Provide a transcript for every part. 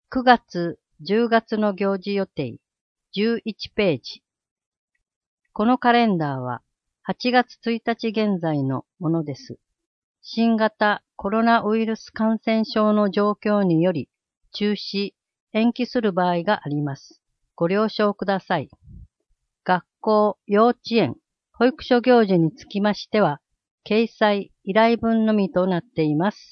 9月、10月の行事予定、11ページ。このカレンダーは8月1日現在のものです。新型コロナウイルス感染症の状況により中止、延期する場合があります。ご了承ください。学校、幼稚園、保育所行事につきましては、掲載、依頼文のみとなっています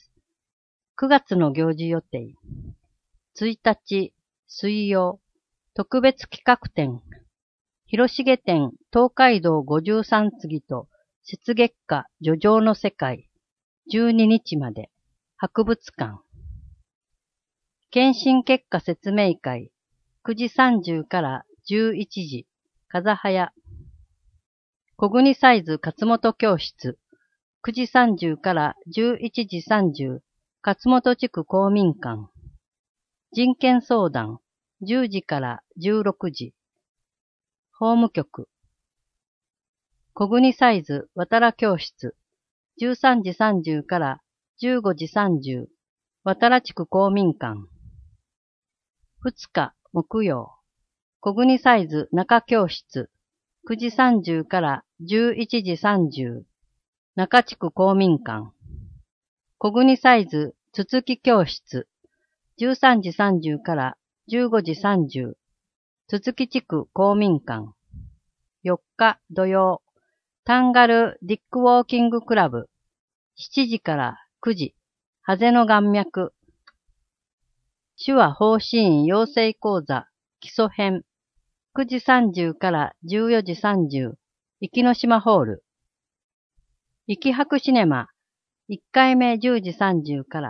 。9月の行事予定。1日、水曜、特別企画展、広重展東海道53次と雪月花叙情の世界、12日まで、博物館。検診結果説明会、9時30から11時、風早。小国サイズ勝本教室、9時30から11時30、勝本地区公民館。人権相談、10時から16時。法務局。小国サイズ渡良教室、13時30から15時30、渡良地区公民館。2日木曜、小国サイズ中教室、9時30から11時30、中地区公民館。小国サイズつつき教室、13時30から15時30、つつき地区公民館。4日土曜、タンガルディックウォーキングクラブ、7時から9時、ハゼの岩脈。手話法師院養成講座、基礎編、9時30から14時30、壱岐島ホール。壱岐博シネマ、1回目10時30から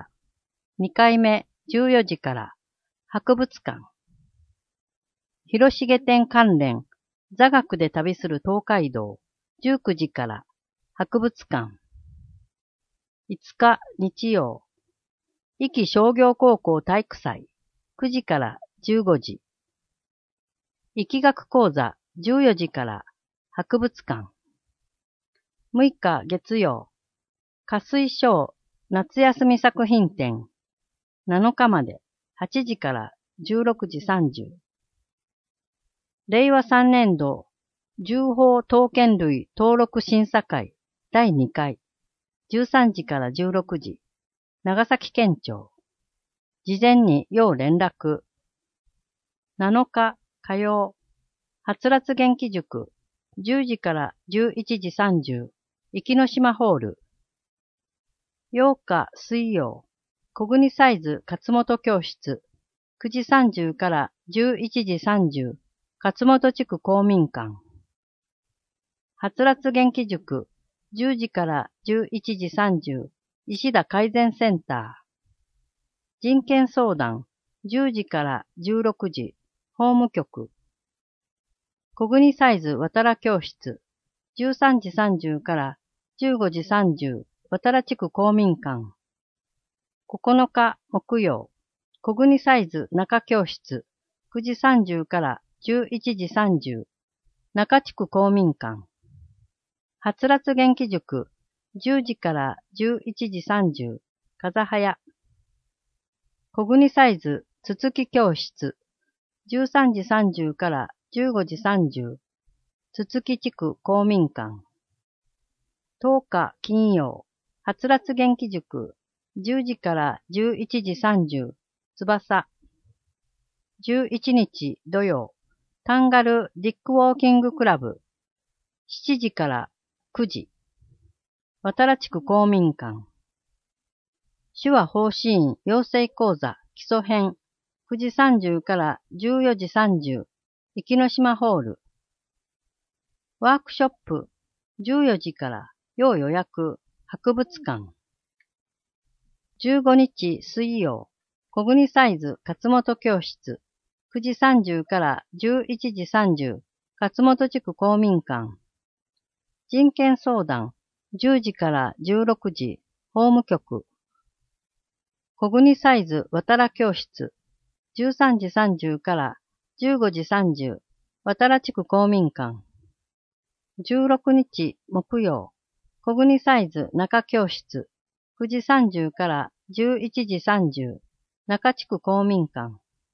、2回目14時から、博物館。広重展関連、座学で旅する東海道、19時から、博物館。5日日曜、壱岐商業高校体育祭、9時から15時。壱岐学講座、14時から、博物館。6日月曜、下水小夏休み作品展、7日まで8時から16時30。令和3年度、重宝刀剣類登録審査会第2回、13時から16時、長崎県庁。事前に要連絡。7日火曜、はつらつ元気塾、10時から11時30、壱岐島ホール。8日水曜、小国サイズ勝本教室、9時30から11時30、勝本地区公民館。はつらつ元気塾、10時から11時30、石田改善センター。人権相談、10時から16時、法務局。小国サイズ渡良教室、13時30から15時30、渡良地区公民館。9日木曜、小国サイズ中教室、9時30から11時30、中地区公民館。はつらつ元気塾、10時から11時30、風早。小国サイズつつき教室、13時30から15時30、つつき地区公民館。10日金曜、はつらつ元気塾、10時から11時30、翼。11日土曜、タンガルディックウォーキングクラブ、7時から9時、渡良地区公民館。手話法師院養成講座基礎編、9時30から14時30、壱岐島ホール。ワークショップ、14時から要予約、博物館。15日水曜、小国サイズ勝本教室、9時30から11時30、勝本地区公民館。人権相談、10時から16時、法務局。小国サイズ渡良教室、13時30から15時30、渡良地区公民館。16日木曜、小国サイズ中教室、9時30から11時30、中地区公民館。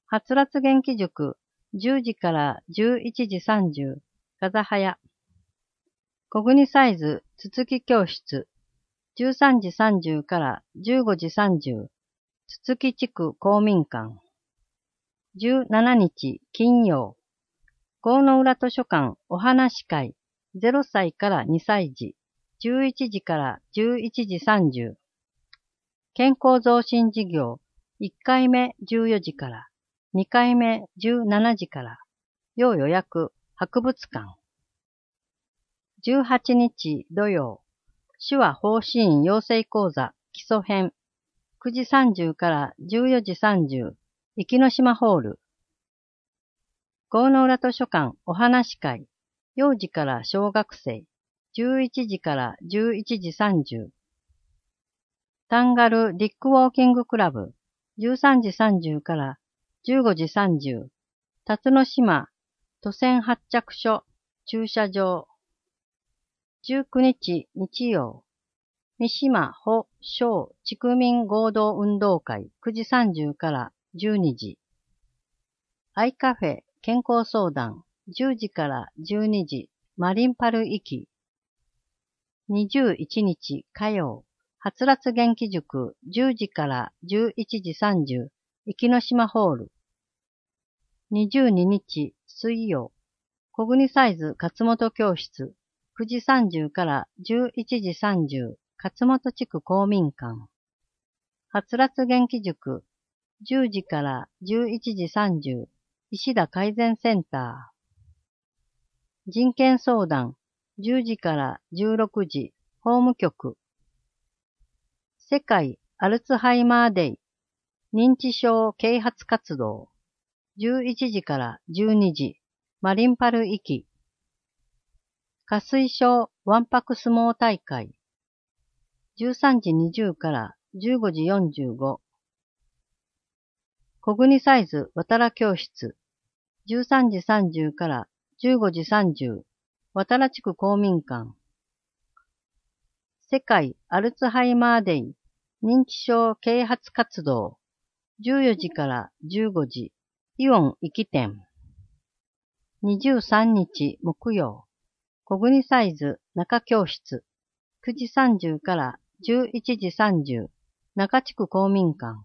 はつらつ元気塾、10時から11時30、風早。小国サイズ、つつき教室、13時30から15時30、つつき地区公民館。17日、金曜。郷の浦図書館お話会、0歳から2歳児、11時から11時30。健康増進事業、1回目14時から、2回目17時から、要予約、博物館。18日土曜、手話方針養成講座基礎編、9時30から14時30、壱岐島ホール。郷の浦図書館お話会、幼児から小学生、11時から11時30。タンガルリックウォーキングクラブ、13時30から15時30。辰野島、都線発着所、駐車場。19日日曜、三島保小地区民合同運動会9時30から12時。アイカフェ健康相談10時から12時、マリンパル行き。21日火曜、はつらつ元気塾10時から11時30、壱岐島ホール。22日水曜、小国サイズ勝本教室9時30から11時30、勝本地区公民館。はつらつ元気塾10時から11時30、石田改善センター。人権相談10時から16時、法務局。世界アルツハイマーデイ認知症啓発活動11時から12時、マリンパル行き。下水症わんぱく相撲大会13時20から15時45。小国サイズ渡良教室13時30から15時30、渡良地区公民館。世界アルツハイマーデイ認知症啓発活動14時から15時、イオン壱岐店。23日木曜、小国サイズ中教室9時30から11時30、中地区公民館。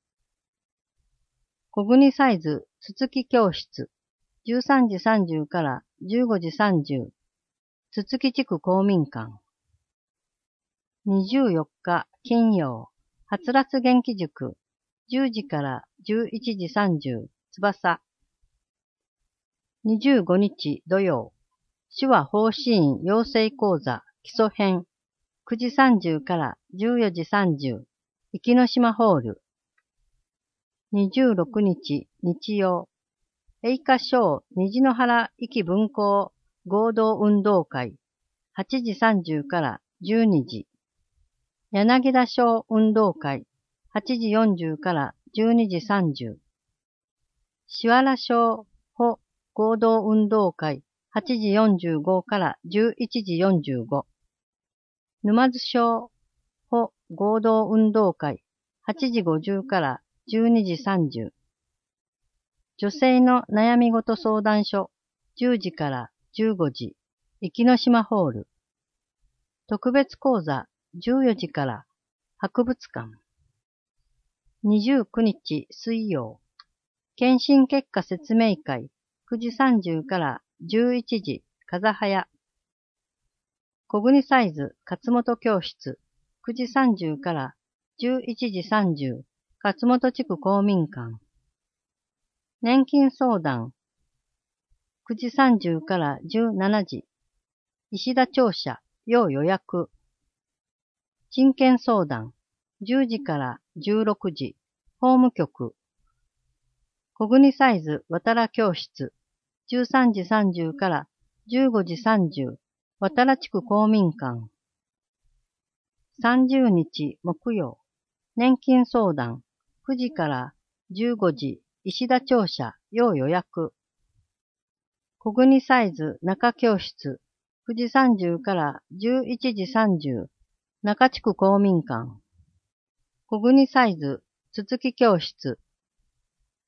小国サイズつつき教室13時30から15時30、つつき地区公民館。24日金曜、はつらつ元気塾10時から11時30、翼。25日土曜、手話方針養成講座基礎編9時30から14時30、壱岐島ホール。26日日曜、栄華小虹の原壱岐分校合同運動会8時30から12時。柳田小運動会8時40から12時30。しわら小保合同運動会8時45から11時45。沼津小保合同運動会8時50から12時30。女性の悩み事相談所10時から15時、壱岐島ホール。特別講座14時から博物館。29日水曜、検診結果説明会9時30から11時、風早。小国サイズ勝本教室9時30から11時30、勝本地区公民館。年金相談9時30から17時、石田庁舎要予約。人権相談10時から16時、法務局。小国サイズ渡良教室13時30から15時30、渡良地区公民館。30日木曜、年金相談9時から15時、石田庁舎要予約。小国サイズ中教室9時30から11時30、中地区公民館。小国サイズつつき教室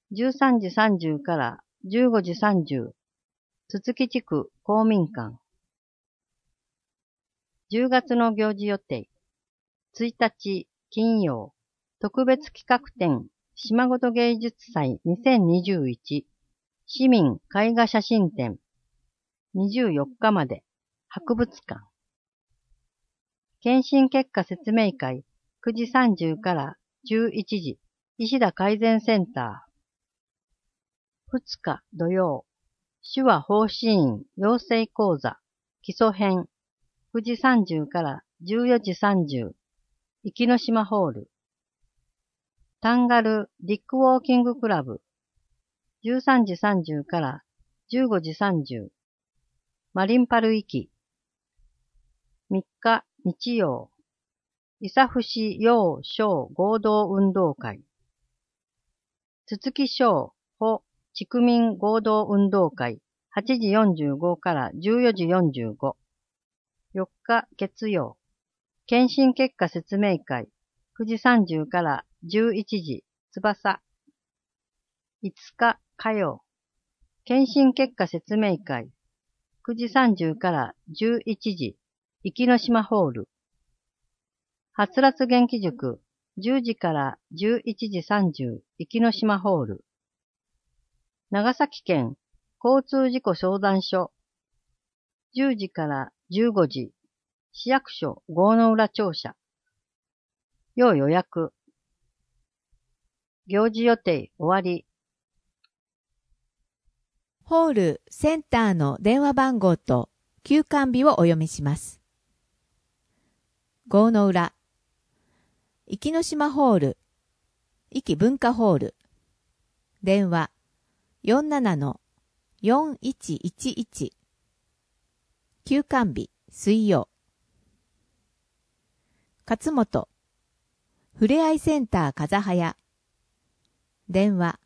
13時30から15時30、つつき地区公民館。10月の行事予定。1日金曜、特別企画展島ごと芸術祭2021市民絵画写真展。24日まで博物館。検診結果説明会9時30から11時石田改善センター。2日土曜、手話奉仕員養成講座基礎編9時30から14時30壱岐島ホール。タンガルディックウォーキングクラブ13時30から15時30マリンパル壱岐。3日日曜、伊佐伏陽小合同運動会。つつき小保地区民合同運動会8時45から14時45。4日月曜、検診結果説明会9時30から11時翼。5日火曜、検診結果説明会9時30から11時壱岐島ホール。はつらつ元気塾10時から11時30壱岐島ホール。長崎県交通事故相談所10時から15時市役所郷の浦庁舎。要予約。行事予定終わり。 ホールセンターの電話番号と休館日をお読みします。郷の浦、壱岐島ホール、壱岐文化ホール、電話 47-4111、休館日水曜。勝本、ふれあいセンター風早、電話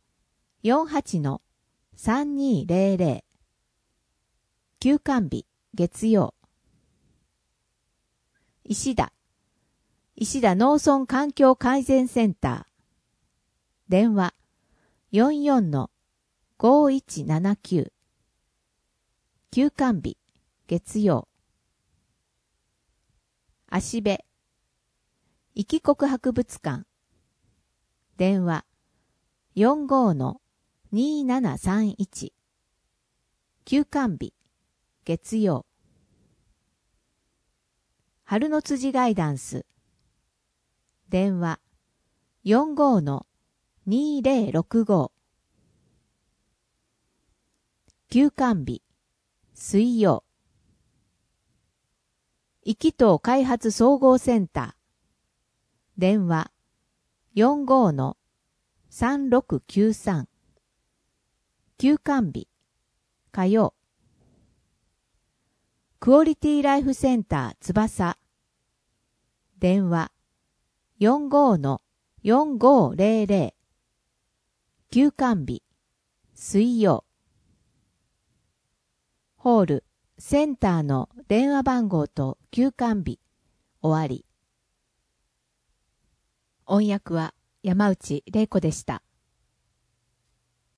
48-3200、休館日月曜。石田農村環境改善センター、電話 44-5179、休館日月曜。芦部壱岐国博物館、電話 45-2731、休館日月曜。春の辻ガイダンス、電話 45-2065、休館日水曜。壱岐島開発総合センター、電話 45-3693、休館日火曜。クオリティライフセンター翼、電話 45-4500、休館日水曜。ホールセンターの電話番号と休館日終わり。音訳は山内玲子でした。